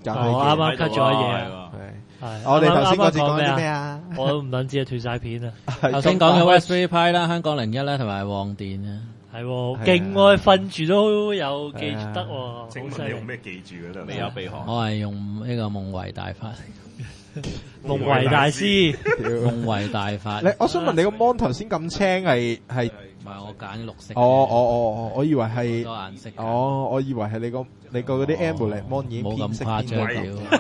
我啱啱 cut 咗嘢啊！ 我哋頭先嗰節講啲咩啊？ 我都唔撚知啊，斷晒片啊！ 頭先講嘅 Raspberry Pi 啦，香港01啦，同埋旺電啊。 係勁喎，瞓住都有記住得喎。 請問你用咩記住嘅咧？ 未有備學。 我係用呢個夢維大法。 夢維大師， 夢維大法。 我想問你個 mon 頭先咁青係？ 唔係我揀綠色。 我以為係多顏色。 我以為係你個嗰啲 AMOLED mon 已經偏色冇咁誇張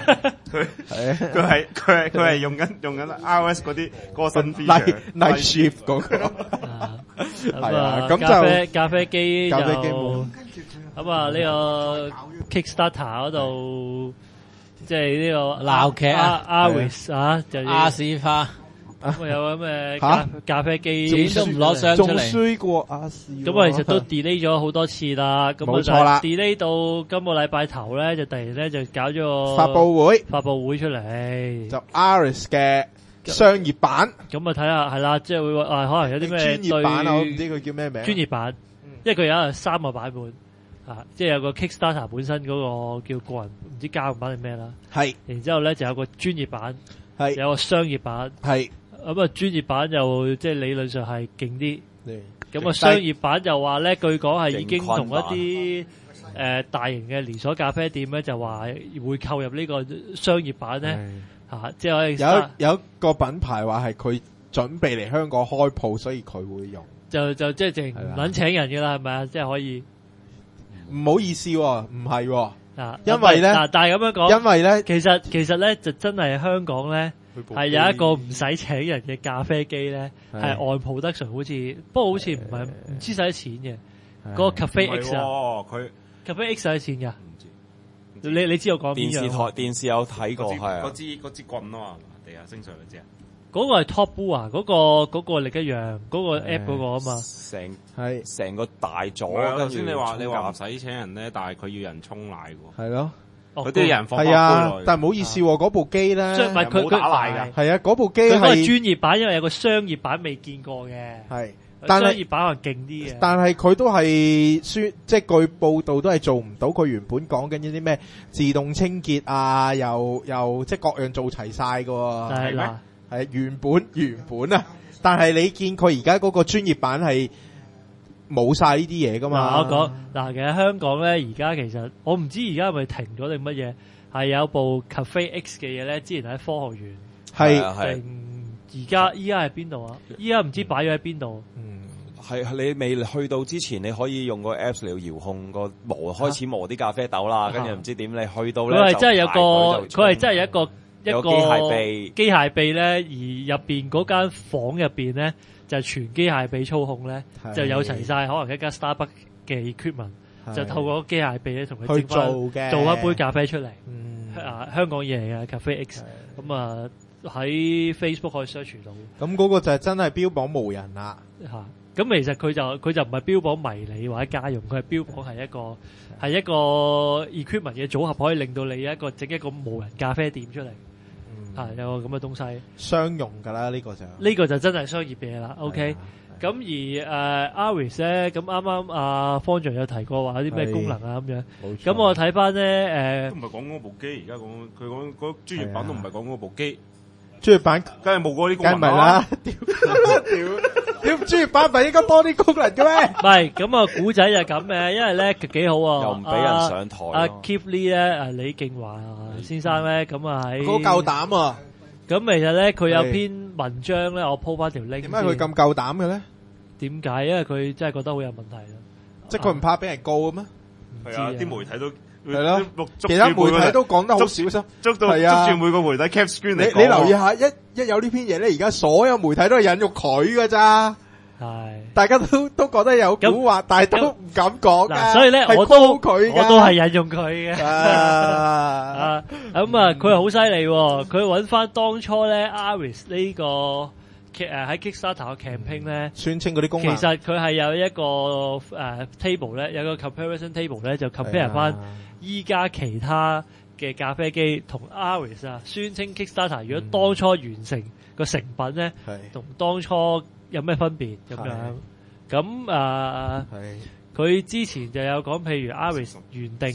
佢係用緊 iOS 嗰啲嗰個新 feature Night Shift 嗰個。 係啊，咁就咖啡機就咁啊呢個 Kickstarter 嗰度，即係呢個鬧劇啊 Aris 啊，就亞視化。 咁有咁嘅咖啡機都唔攞相出嚟， 仲衰過亞視。 咁啊，其實都 delay 咗好多次啦。咁冇錯啦 ，delay 到今個禮拜頭咧，就突然咧就搞咗個發佈會出嚟， 就 Aris 嘅商業版。 咁啊睇下係啦，即係會話可能有啲咩專業版啊？我唔知佢叫咩名。 專業版，因為佢有3個版本啊，即係有個 Kickstarter 本身嗰個叫個人唔知交易版定咩啦。 係。 然之後咧就有個專業版， 係有個商業版， 係。 咁啊，專業版就即係理論上係勁啲。咁啊，商業版就話咧，據講係已經同一啲大型嘅連鎖咖啡店咧，就話會購入呢個商業版咧嚇，即係可以有一個品牌話係佢準備嚟香港開鋪，所以佢會用。 就即係淨唔撚請人㗎啦，係咪啊？即係可以。 唔好意思喎，唔係喎。 因為咧，但係咁樣講， 因為咧， 其實咧就真係香港咧。係有一個唔使請人嘅咖啡機咧，係按 production 好似，不過好似唔知使錢嘅。嗰個 Cafe X 啊， 佢 Cafe X 使錢㗎。你知我講邊樣？ 電視有睇過，係嗰支棍啊嘛，地下升上嗰支啊。 嗰個係 Top Brew 啊，嗰個另一樣，嗰個 app 嗰個啊嘛。 成個大咗。 頭先你話唔使請人咧，但係佢要人沖奶喎。 係咯。 嗰啲人放係啊，但係唔好意思喎，嗰部機咧， 唔係佢打奶㗎。 係啊，嗰部機係專業版，因為有個商業版未見過嘅。 係， 但係商業版係勁啲嘅。 但係佢都係即係據報道都係做唔到佢原本講緊啲咩自動清潔啊，又即係各樣做齊晒㗎喎。 係嗱， 係原本啊，但係你見佢而家嗰個專業版係。冇晒呢啲嘢噶嘛？ 我講其實香港咧，而家其實我唔知而家係咪停咗定乜嘢，係有部 Cafe X 嘅嘢咧。之前喺科學園係而家依家係邊度啊？依家唔知擺咗喺邊度。 係你未去到之前，你可以用個 Apps 嚟遙控個開始磨啲咖啡豆啦。跟住唔知點，你去到咧， 佢係真係有個，佢係真係有一個機械臂咧，而入邊嗰間房入邊咧。就全機械臂操控咧，就有齊晒可能一間 Starbucks 嘅 equipment，就透過機械臂咧同佢做一杯咖啡出嚟。香港嘢嚟嘅 Cafe X，咁啊喺 Facebook 可以 search 到。 咁嗰個就係真係標榜無人啦。 咁其實佢就唔係標榜迷你或者家用，佢係標榜係一個 equipment 嘅組合，可以令到你整一個無人咖啡店出嚟。有個咁嘅東西， 商用㗎啦，呢個就真係商業嘢啦。OK，咁而Aris 咧，咁啱啱阿方丈有提過話有啲咩功能啊咁樣。咁我睇翻咧都唔係講嗰部機，而家佢講嗰專業版都唔係講嗰部機， 專業版梗係冇嗰啲功能。 梗係唔係啦，屌專業版唔係應該多啲功能嘅咩？ 唔係，咁啊古仔就咁嘅，因為咧幾好啊， 又唔俾人上台。 阿 Keith Lee 咧，李敬華先生咧，咁啊喺好夠膽啊！ 咁其實咧，佢有篇文章咧，我 po 翻條 link。 點解佢咁夠膽嘅咧？ 點解？因為佢真係覺得好有問題啦。 即係佢唔怕俾人告嘅咩？ 係啊，啲媒體都係咯，其他媒體都講得好小心， 捉住每個媒體 cap screen 嚟講。 你留意下，一有呢篇嘢咧，而家所有媒體都係引用佢噶咋。係，大家都覺得有蠱惑，但係都唔敢講噶。 所以咧，我都係引用佢嘅。咁啊，佢好犀利，佢揾翻當初咧 Aris 呢個喺 Kickstarter 嘅 campaign 咧， 宣稱嗰啲功能。 其實佢係有一個table 咧，有個 comparison table 咧，就 compare 翻依家其他嘅咖啡機同 Aris 啊，宣稱 Kickstarter 如果當初完成個成品咧，同當初有咩分別咁樣？咁佢之前就有講，譬如 Aris 原定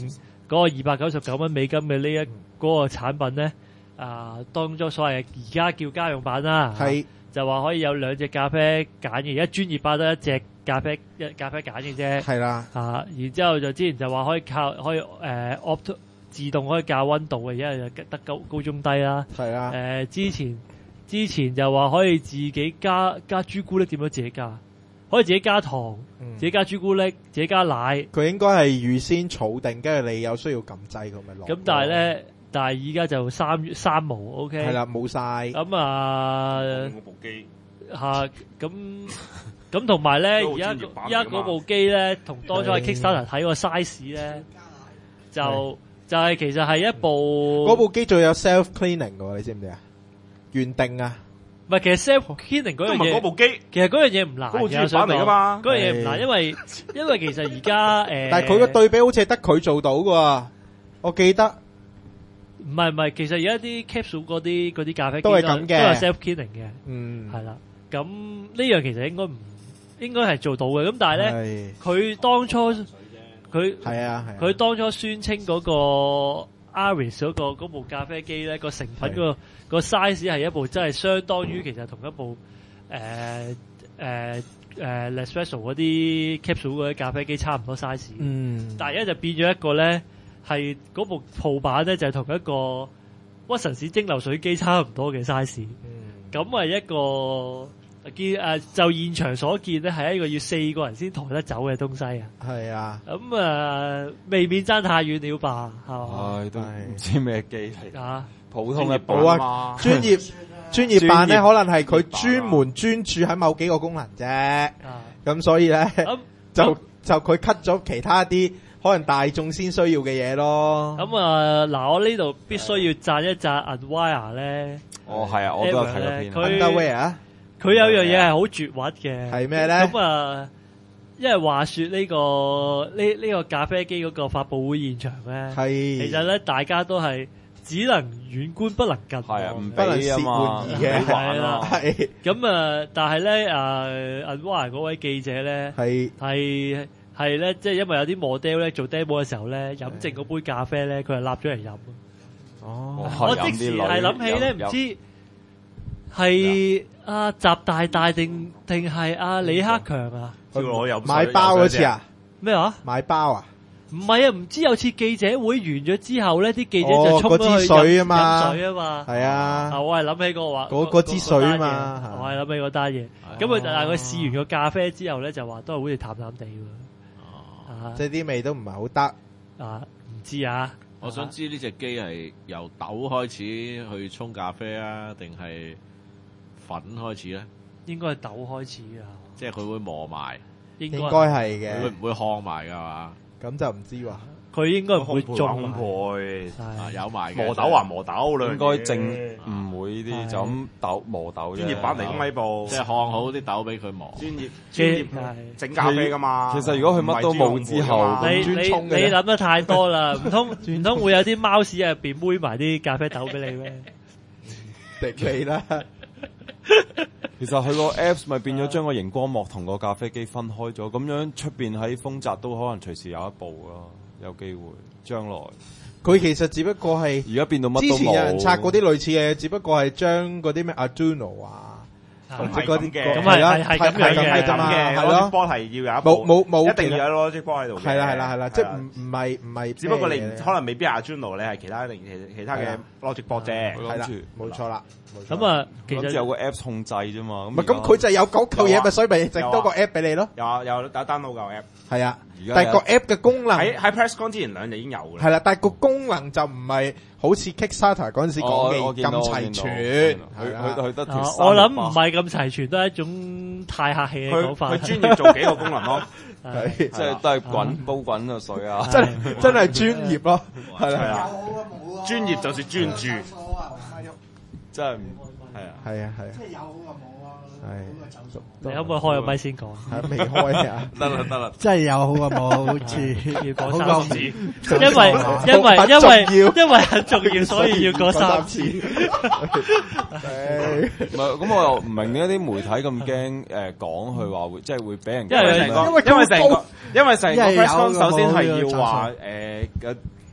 嗰個$299美金嘅呢一嗰個產品咧，當中所謂而家叫家用版啦， 係就話可以有2隻咖啡揀嘅，而家專業版得1隻咖啡揀嘅啫。 係啦， 然之後就之前就話可以opt 自動可以校溫度嘅，而家就得高中低啦。 係啦， 之前就話可以自己加朱古力，點樣自己加？可以自己加糖，自己加朱古力，自己加奶。 佢應該係預先儲定，跟住你有需要撳掣佢咪落。 咁但係依家就三無 ，OK。係啦，冇晒。 咁部機咁同埋咧，而家嗰部機咧，同當初喺 Kickstarter 睇個 size 咧，就係其實係一部嗰部機仲有 self cleaning 嘅，你知唔知啊？原定啊！ 唔係，其實 self cleaning 嗰樣嘢， 嗰部機其實嗰樣嘢唔難嘅， 嗰部專業版嚟㗎嘛。 嗰樣嘢唔難，因為其實而家但係佢個對比好似係得佢做到㗎，我記得。 唔係，其實而家啲 capsule 嗰啲咖啡機都係咁嘅， 都係 self cleaning 嘅，係啦。咁呢樣其實應該係做到嘅。咁但係咧，佢當初佢當初宣稱嗰個 Aris 嗰部咖啡機咧，個成品個 size 係一部真係相當於其實同一部Nespresso 嗰啲 capsule 嗰啲咖啡機差唔多 size。但係而家就變咗一個咧，係嗰部鋪版咧就係同一個屈臣氏蒸餾水機差唔多嘅 size。咁係一個就現場所見咧，係一個要4個人先抬得走嘅東西啊！係啊，咁未免爭太遠了吧？係嘛？ 都唔知咩機嚟啊！普通嘅冇啊，專業版咧，可能係佢專注喺某幾個功能啫。咁所以咧，就佢 cut 咗其他啲可能大眾先需要嘅嘢咯。 咁嗱，我呢度必須要讚一讚 Unwire 咧。 係啊，我都有睇過片。 Underwear 佢有樣嘢係好絕核嘅， 係咩咧？ 咁因為話說呢個咖啡機嗰個發佈會現場咧，其實咧大家都係只能遠觀不能近望， 不能褻玩嘅， 係啦。咁但係咧Unwire 嗰位記者咧係咧，即係因為有啲 model 咧做 demo 嘅時候咧，飲剩嗰杯咖啡咧，佢係立咗嚟飲。我即時係諗起咧，唔知係習大定係李克強啊？ 買包嗰次啊？ 咩話？ 買包啊？ 唔係啊！唔知有次記者會完咗之後咧，啲記者就衝咗去飲水啊嘛， 係啊！我係諗起嗰個話， 嗰支水啊嘛， 我係諗起嗰單嘢。咁但係佢試完個咖啡之後咧，就話都係好似淡淡地喎。 即係啲味都唔係好得唔知啊！ 我想知呢隻機係由豆開始去沖咖啡啊，定係粉開始咧？ 應該係豆開始啊！ 即係佢會磨埋， 應該係嘅。 會唔會烘埋㗎嘛？ 咁就唔知喎。 佢應該唔會烘焙， 有埋磨豆還磨豆， 應該整唔會呢啲就咁豆磨豆。 專業版嚟㗎呢部， 即係烘好啲豆俾佢磨。 專業整咖啡㗎嘛。 其實如果佢乜都冇之後， 你諗得太多啦，唔通會有啲貓屎入邊煨埋啲咖啡豆俾你咩？ 滴你啦！ 其實佢個 Apps 咪變咗將個熒光幕同個咖啡機分開咗，咁樣出邊喺豐澤都可能隨時有一部咯，有機會將來。 佢其實只不過係而家變到乜都冇。 之前有人拆嗰啲類似嘅，只不過係將嗰啲咩 Arduino 啊，或者嗰啲咁係咁嘅啫嘛，係咯。 Logic Board 係要有一部， 冇一定要有 Logic Board 喺度。 係啦，即係唔係， 只不過你可能未必 Arduino，你係其他嘅 Logic Board 啫。 係啦，冇錯啦。 咁其實有個 Apps 控制啫嘛。 唔係咁，佢就有嗰嚿嘢，咪所以咪整多個 App 俾你咯。 有 download 個 App。 係啊，但係個 App 嘅功能喺 PressCon 之前2日已經有嘅。 係啦，但係個功能就唔係好似 Kickstarter 嗰陣時講嘅咁齊全。 佢得條。 我諗唔係咁齊全，都係一種太客氣嘅講法。 佢專業做幾個功能咯， 即係都係煲滾個水啊！ 真係專業咯，係啦。 專業就是專注， 真係係啊。 即係有好過冇啊！ 你可唔可以開個咪先講？ 未開啊！ 得啦， 真係有好過冇次， 要講3次，因為很重要，所以要講3次。 唔係咁，我又唔明點解啲媒體咁驚講佢話會即係會俾人， 因為成個 PressCon 首先係要話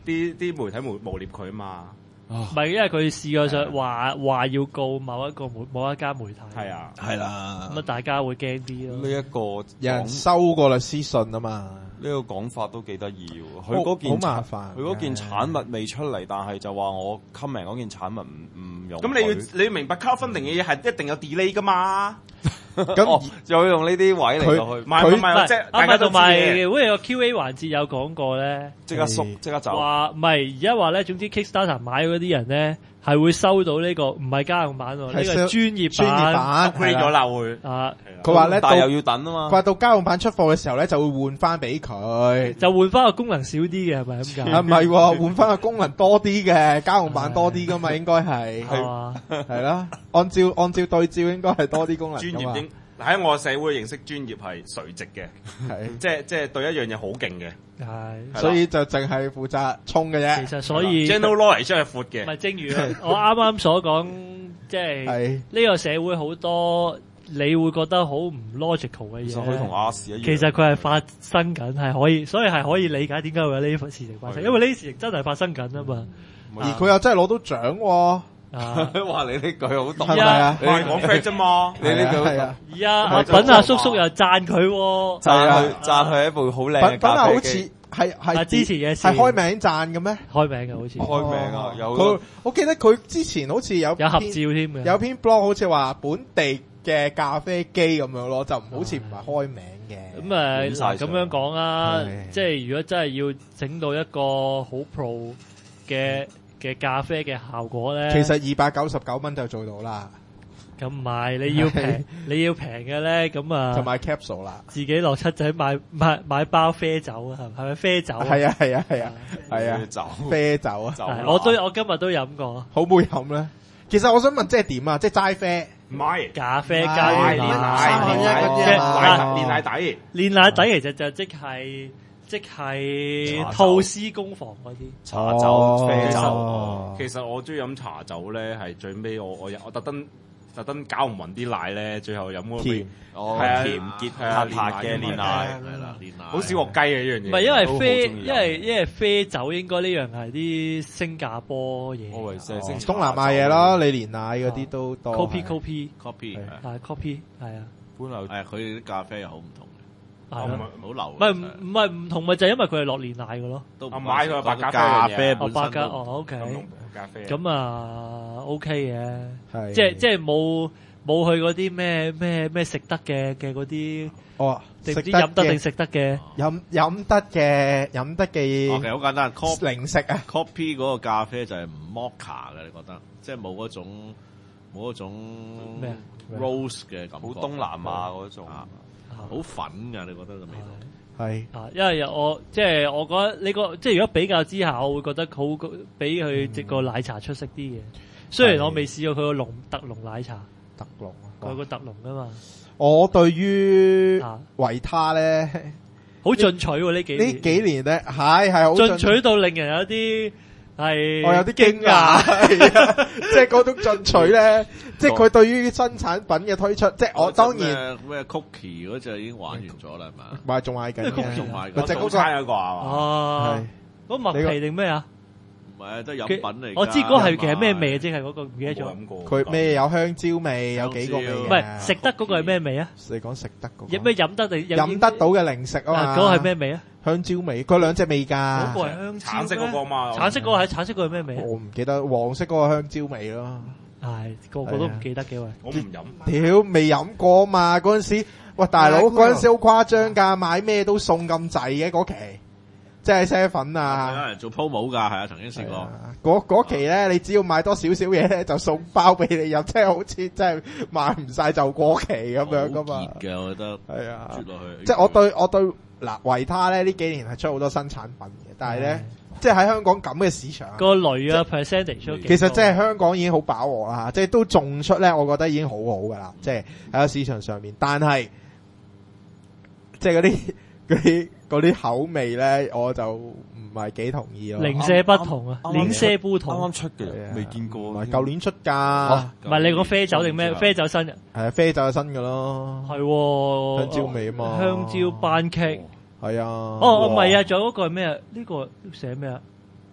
啲媒體誣衊佢嘛。 唔係，因為佢試過上話要告某一間媒體。 係啊， 係啦。 咁啊，大家會驚啲咯。 呢一個有人收過律師信啊嘛。 呢個講法都幾得意喎。佢嗰件好麻煩。 佢嗰件產物未出嚟，但係就話我 comment 嗰件產物唔用。 咁你要明白 crowdfunding 嘅嘢係一定有 delay 噶嘛。 咁就要用呢啲位嚟到去。 唔係，即係大家都知嘅。 同埋好似個 QA 環節有講過咧， 即刻縮，即刻走。 話唔係而家話咧，總之 Kickstarter 買嗰啲人咧係會收到呢個唔係家用版喎，呢個專業版 upgrade 咗啦會。 啊， 佢話咧， 但係又要等啊嘛。 佢話到家用版出貨嘅時候咧，就會換翻俾佢， 就換翻個功能少啲嘅係咪咁解？ 唔係喎，換翻個功能多啲嘅，家用版多啲噶嘛，應該係係嘛？ 係啦，按照對照應該係多啲功能。 專業應喺我社會認識專業係垂直嘅， 係即係對一樣嘢好勁嘅， 係， 所以就淨係負責衝嘅啫。 其實所以 general knowledge 真係闊嘅。 唔係，正如我啱啱所講，即係呢個社會好多你會覺得好唔 logical 嘅嘢。 其實佢同亞視一樣。 其實佢係發生緊，係可以，所以係可以理解點解會有呢啲事情發生，因為呢啲事情真係發生緊啊嘛。 而佢又真係攞到獎喎。 話你呢句好懂係咪啊？ 你講 fact 啫嘛， 你呢句係啊。 而家阿品阿叔叔又讚佢， 讚佢係一部好靚嘅咖啡機。 品好似係之前嘅事係開名讚嘅咩？ 開名嘅好似開名啊，有佢我記得佢之前好似有合照添嘅， 有篇 blog 好似話本地嘅咖啡機咁樣咯，就好似唔係開名嘅。 咁嗱咁樣講啦，即係如果真係要整到一個好 pro 嘅咖啡嘅效果咧， 其實299蚊就做到啦。 咁唔係，你要平嘅咧，咁啊就買 capsule 啦， 自己落七仔買包啡酒啊，係咪啡酒啊？ 係啊，啡酒啊， 我今日都飲過， 好唔好飲咧？其實我想問，即係點啊？即係齋啡， 唔係咖啡加煉奶底， 煉奶底其實就即係吐司工房嗰啲茶酒、啡酒。 其實我中意飲茶酒咧，係最尾我特登搞唔勻啲奶咧，最後飲嗰個甜， 係啊甜結撻嘅煉奶， 係啦，煉奶好少鑊雞嘅呢樣嘢。 唔係因為啡，因為啡酒應該呢樣係啲新加坡嘢， 東南亞嘢咯，你煉奶嗰啲都多。 copy 係 copy 係啊， 本來佢啲咖啡又好唔同。 係咯， 唔好流。 唔係唔同，咪就係因為佢係落煉奶嘅咯。 都買佢白咖啡本身白咖OK。 咖啡咁啊 OK 嘅， 係即係冇去嗰啲咩食得嘅嗰啲。 哦， 定唔知飲得定食得嘅？ 飲得嘅。 其實好簡單， 零食啊。 Copy 嗰個咖啡就係唔 mocha 嘅，你覺得？即係冇嗰種咩 rose 嘅感覺， 好東南亞嗰種。 好粉㗎，你覺得個味道？ 係因為我覺得呢個即係如果比較之下，我會覺得好比佢隻個奶茶出色啲嘅。雖然我未試過佢個特濃奶茶，佢個特濃㗎嘛。我對於維他咧， 好進取喎呢幾年咧，係好進取到令人有啲係我有啲驚訝，即係嗰種進取咧，即係佢對於新產品嘅推出，即係我當然咩 cookie 嗰隻已經玩完咗啦，係嘛？ 咪仲賣緊嘅， 仲賣緊， 就早餐嗰個係嘛？ 哦，嗰麥皮定咩啊？ 唔係都係飲品嚟。 我知嗰係其實咩味，即係嗰個唔記得咗。 佢咩有香蕉味，有幾個味。 唔係食得嗰個係咩味啊？ 你講食得嗰個。 有咩飲得定飲得到嘅零食啊嘛？ 嗰個係咩味啊？ 香蕉味，佢兩隻味㗎。 嗰個係香蕉。 橙色嗰個嘛？ 橙色嗰個係咩味啊？ 我唔記得，黃色嗰個香蕉味咯。 係個個都唔記得嘅喂。 我唔飲。 屌，未飲過嘛？嗰陣時，喂大佬，嗰陣時好誇張㗎，買咩都送咁滯嘅嗰期。即係啡粉啊！ 有人做 promo 㗎，係啊，曾經試過。 嗰期咧，你只要買多少少嘢咧，就送包俾你飲，即係好似真係賣唔晒就過期咁樣噶嘛。 熱嘅，我覺得係啊， 啜落去。 即係我對嗱維他咧呢幾年係出好多新產品嘅，但係咧即係喺香港咁嘅市場， 個雷啊 percentage 其實即係香港已經好飽和啦，即係都種出咧，我覺得已經好好噶啦，即係喺個市場上面。但係即係嗰啲口味咧，我就唔係幾同意咯。 零舍不同啊，零舍不同。 啱啱出嘅，未見過。 唔係舊年出㗎。 唔係你講啡酒定咩？啡酒新人。 係啡酒係新㗎咯。 係香蕉味啊嘛。 香蕉班戟。 係啊。 哦，唔係啊，仲有嗰個係咩啊？呢個寫咩啊？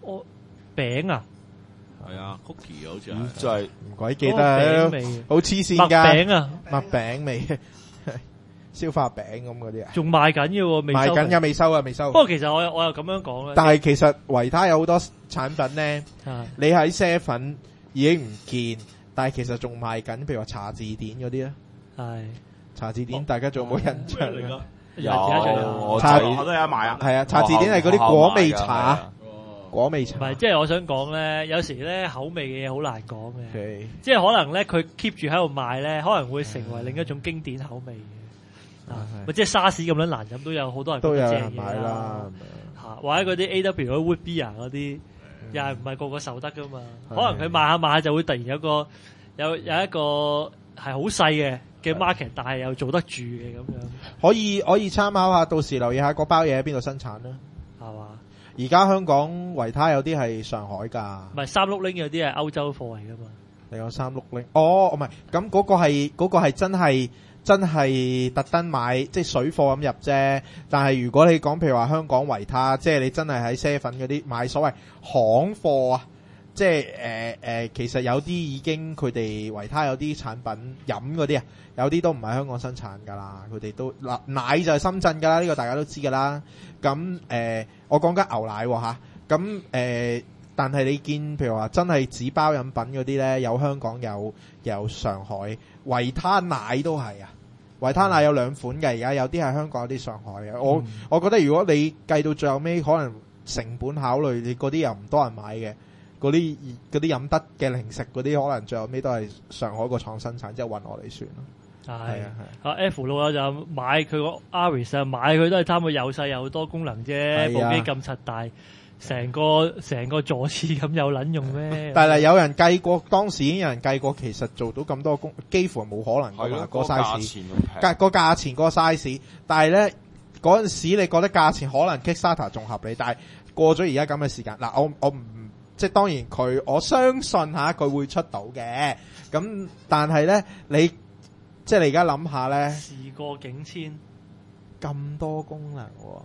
我餅啊， 係啊 ，cookie 好似係， 真係唔鬼記得，好黐線㗎。 麥餅啊， 麥餅味，消化餅咁嗰啲啊， 仲賣緊嘅喎，未收。 賣緊㗎，未收啊，未收。 不過其實我又咁樣講咧， 但係其實維他有好多產品咧， 啊你喺 Seven 已經唔見，但係其實仲賣緊，譬如話茶字典嗰啲咧。 係茶字典大家仲有冇印象啊？ 有我茶我都有得買啊。 係啊，茶字典係嗰啲果味茶，果味茶。 唔係，即係我想講咧，有時咧口味嘅嘢好難講嘅， OK 即係可能咧佢 keep 住喺度賣咧，可能會成為另一種經典口味嘅。啊，咪即係沙士咁樣難飲，都有好多人都有覺得正嘢人買啦。 嚇，或者嗰啲 AW 嗰啲 Wood Beer 嗰啲，又係唔係個個受得噶嘛？可能佢賣下賣下就會突然有一個係好細嘅 market，但係又做得住嘅咁樣。 可以參考下，到時留意下嗰包嘢喺邊度生產啦。 係嘛？ 而家香港維他有啲係上海㗎， 唔係三碌拎有啲係歐洲貨嚟噶嘛？ 你有三碌拎哦，唔係咁嗰個係真係特登買，即係水貨咁入啫。但係如果你講譬如話香港維他，即係你真係喺 Seven 嗰啲買所謂行貨啊，即係其實有啲已經佢哋維他有啲產品飲嗰啲啊，有啲都唔係香港生產㗎啦。佢哋都奶就係深圳㗎啦，呢個大家都知㗎啦。咁我講緊牛奶喎嚇，咁但係你見譬如話真係紙包飲品嗰啲咧，有香港有上海，維他奶都係啊。維他奶有兩款嘅，而家有啲係香港，有啲上海嘅。我覺得如果你計到最後尾，可能成本考慮，你嗰啲又唔多人買嘅，嗰啲飲得嘅零食嗰啲，可能最後尾都係上海個廠生產，即係運我嚟算咯。係啊 F 老友就買佢個 Aris 啊，買佢都係貪佢又細又多功能啫，部機咁柒大。成個座廁咁有撚用咩？ 但係有人計過，當時已經有人計過，其實做到咁多功，幾乎係冇可能㗎嘛。個 size 個價錢個 size，但係咧嗰陣時你覺得價錢可能 Kickstarter 仲合理，但係過咗而家咁嘅時間，嗱我唔即係當然我相信下佢會出到嘅，咁但係咧你即係你而家諗下咧， 事過境遷， 咁多功能喎，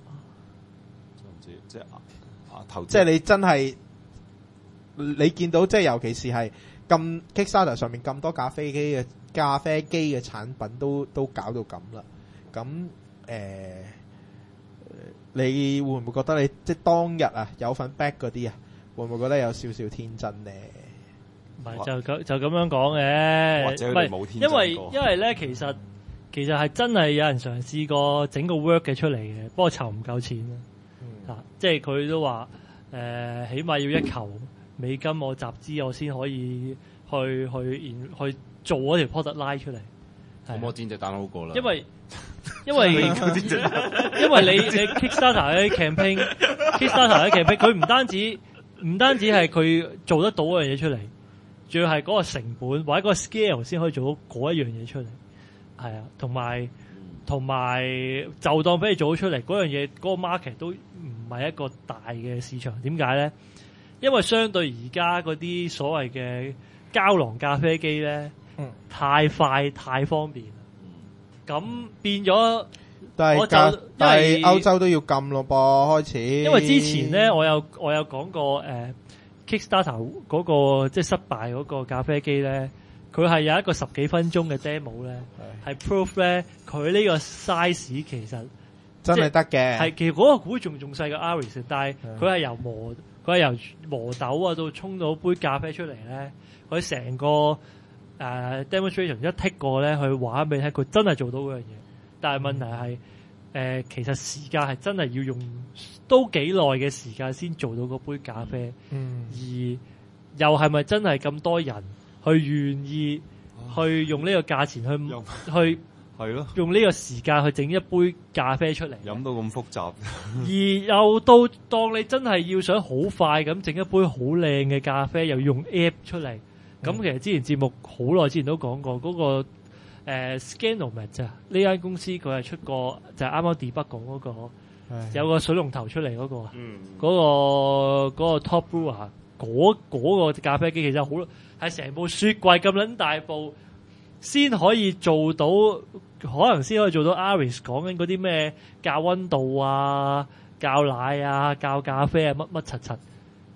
即係你真係你見到即係尤其是係咁 Kickstarter 上面咁多咖啡機嘅產品都搞到咁啦，咁你會唔會覺得你即係當日啊有份 back 嗰啲啊，會唔會覺得有少少天真咧？ 唔係就咁樣講嘅， 或者佢冇天真過， 因為咧其實係真係有人嘗試過整個 work 嘅出嚟嘅，不過籌唔夠錢即係佢都話起碼要1球美金我集資，我先可以去做嗰條 product line 出嚟。 咁我煎隻蛋好過啦。 因為你 Kickstarter 嘅 campaign，Kickstarter 嘅 campaign 佢唔單止係佢做得到嗰樣嘢出嚟，仲要係嗰個成本或者嗰個 scale 先可以做到嗰一樣嘢出嚟。係啊，同埋就當俾你做咗出嚟嗰樣嘢，嗰個 market 都唔係一個大嘅市場。點解咧？因為相對而家嗰啲所謂嘅膠囊咖啡機咧，太快太方便，咁變咗。但係歐洲都要禁咯噃，開始。 因為之前咧，我有講過Kickstarter 嗰個即係失敗嗰個咖啡機咧。佢係有一個10幾分鐘嘅 demo 咧，係 proof 咧佢呢個 size 其實真係得嘅。 係其實嗰個股仲細過 Aris， 但係佢係由磨豆啊到沖到杯咖啡出嚟咧，佢成個demonstration 一剔過咧，佢話俾你聽，佢真係做到嗰樣嘢。但係問題係其實時間係真係要用都幾耐嘅時間先做到嗰杯咖啡，而又係咪真係咁多人？去願意去用呢個價錢去係咯， 用呢個時間去整一杯咖啡出嚟， 飲到咁複雜， 而又到當你真係要想好快咁整一杯好靚嘅咖啡，又要用 app 出嚟，咁其實之前節目好耐之前都講過嗰個Scanomet 啊，呢間公司佢係出過就係啱啱 debug 講嗰個有個水龍頭出嚟嗰個，嗰個 Top Brewer 嗰個咖啡機其實好。係成部雪櫃咁撚大部，先可以做到，可能先可以做到 Aris 講緊嗰啲咩校溫度啊、校奶啊、校咖啡啊乜乜柒柒，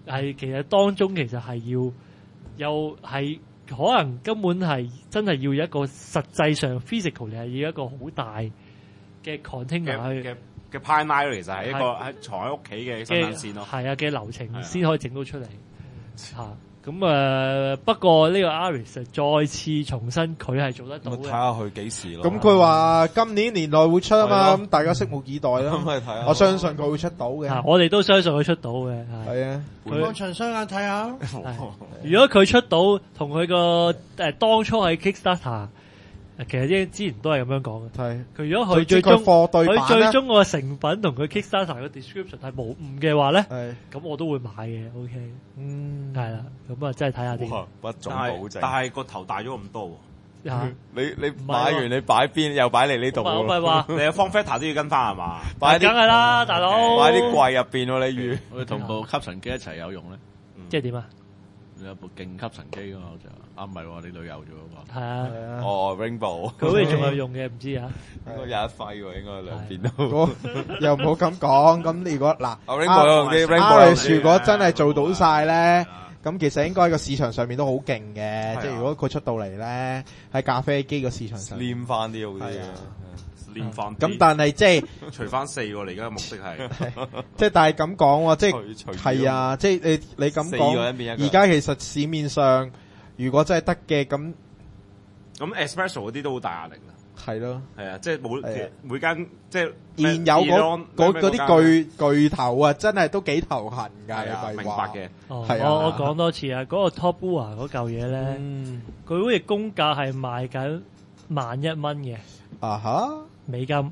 係其實當中其實係又係可能根本係真係要一個實際上 physical 係要一個好大嘅 container 去嘅 pipeline 其實係一個喺藏喺屋企嘅生產線咯， 係啊嘅流程先可以整到出嚟嚇。咁不過呢個 Aris 再次重申佢係做得到嘅。 睇下佢幾時咯。 咁佢話今年年內會出啊嘛，咁大家拭目以待啦。 咁咪睇下。 我相信佢會出到嘅。 我哋都相信佢出到嘅。 係啊， 放長雙眼睇下。 如果佢出到同佢個當初喺 Kickstarter。其實之前都係咁樣講嘅。 係佢如果佢最終貨對版佢最終個成品同佢 Kickstarter 嘅 description 係無誤嘅話咧，咁我都會買嘅。OK，係啦，咁啊真係睇下啲。 不總保證。 但係個頭大咗咁多喎。 你買完你擺邊又擺嚟呢度？ 我咪話你有 form factor 都要跟翻係嘛？ 擺梗係啦，大佬。 擺啲櫃入邊喎，你預？ 我哋同部吸塵機一齊有用咧。 即係點啊？ 你有部勁吸塵機㗎嘛？好似唔係喎，你女友咗喎。 係啊。 哦 ，Rainbow。 佢好似仲有用嘅，唔知啊。 應該有一揮喎，應該兩邊都。 又唔好咁講。咁如果嗱 ，Rainbow 如果真係做到晒咧，咁其實應該喺個市場上面都好勁嘅。即係如果佢出到嚟咧，喺咖啡機個市場上黏翻啲好啲。 練翻咁，但係即係除翻4喎。你而家嘅目的係即係，但係咁講喎，即係係啊，即係你咁講。而家其實市面上，如果真係得嘅，咁 Espresso 嗰啲都好大壓力啦。 係咯， 係啊，即係每間即係現有嗰啲巨頭啊，真係都幾頭痕㗎。 明白嘅。 我講多次啊，嗰個 Top Brewer 嗰嚿嘢咧，佢好似公價係賣緊11,000蚊嘅。 啊哈！ 美金，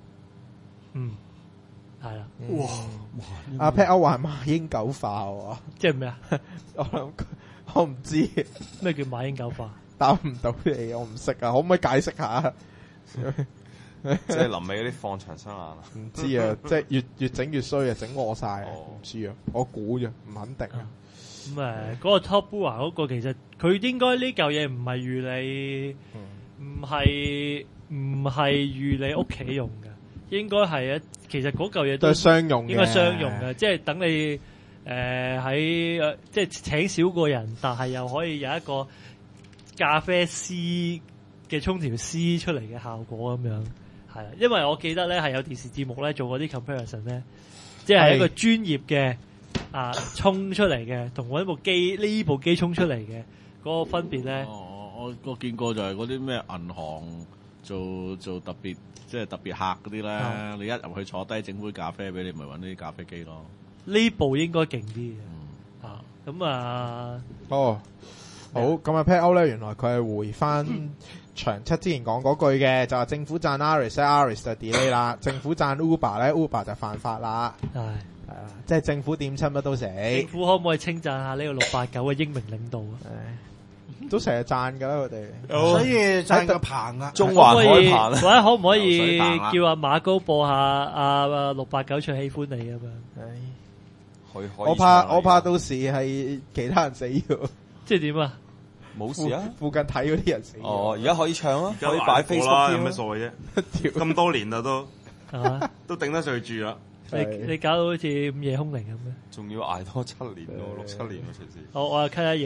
係啦。 哇！阿 Pat 歐話馬英九化喎， 即係咩啊？ 我唔知咩叫馬英九化， 答唔到你，我唔識啊，可唔可以解釋下？ 即係臨尾嗰啲放長雙眼啊？ 唔知啊，即係越整越衰啊，整惡晒，唔知啊，我估啫，唔肯定啊。 咁嗰個 Top Brewer 嗰個其實佢應該呢嚿嘢唔係預你，唔係預你屋企用嘅，應該係其實嗰嚿嘢都係商用嘅， 應該商用嘅，即係等你喺即係請少個人，但係又可以有一個咖啡師嘅沖條絲出嚟嘅效果咁樣，係啊，因為我記得咧係有電視節目咧做過啲 comparison 咧，即係一個專業嘅沖出嚟嘅，同我呢部機沖出嚟嘅嗰個分別咧。 我見過就係嗰啲咩銀行做特別即係特別客嗰啲咧，你一入去坐低整杯咖啡俾你，咪揾呢啲咖啡機咯。 呢部應該勁啲嘅，咁好咁啊 Pat 歐咧，原來佢係回翻長七之前講嗰句嘅，就係政府讚 Aris 就 delay 啦，政府讚 Uber 咧 Uber 就犯法啦，係啊，即係政府點親乜都死。 政府可唔可以稱讚下呢個689嘅英明領導啊？ 都成日讚噶啦，佢哋， 所以讚個棚啊， 中環開棚或者可唔可以叫阿馬高播下689唱喜歡你咁樣？ 我怕到時係其他人死咗， 即係點啊？ 冇事啊， 附近睇嗰啲人死。 而家可以唱啊，可以擺 Facebook 有咩所謂啫？咁多年啦都都頂得上去住啦。 你搞到好似午夜凶鈴咁樣， 仲要捱多7年咯，6-7年咯，隨時。 我又 cut 一嘢。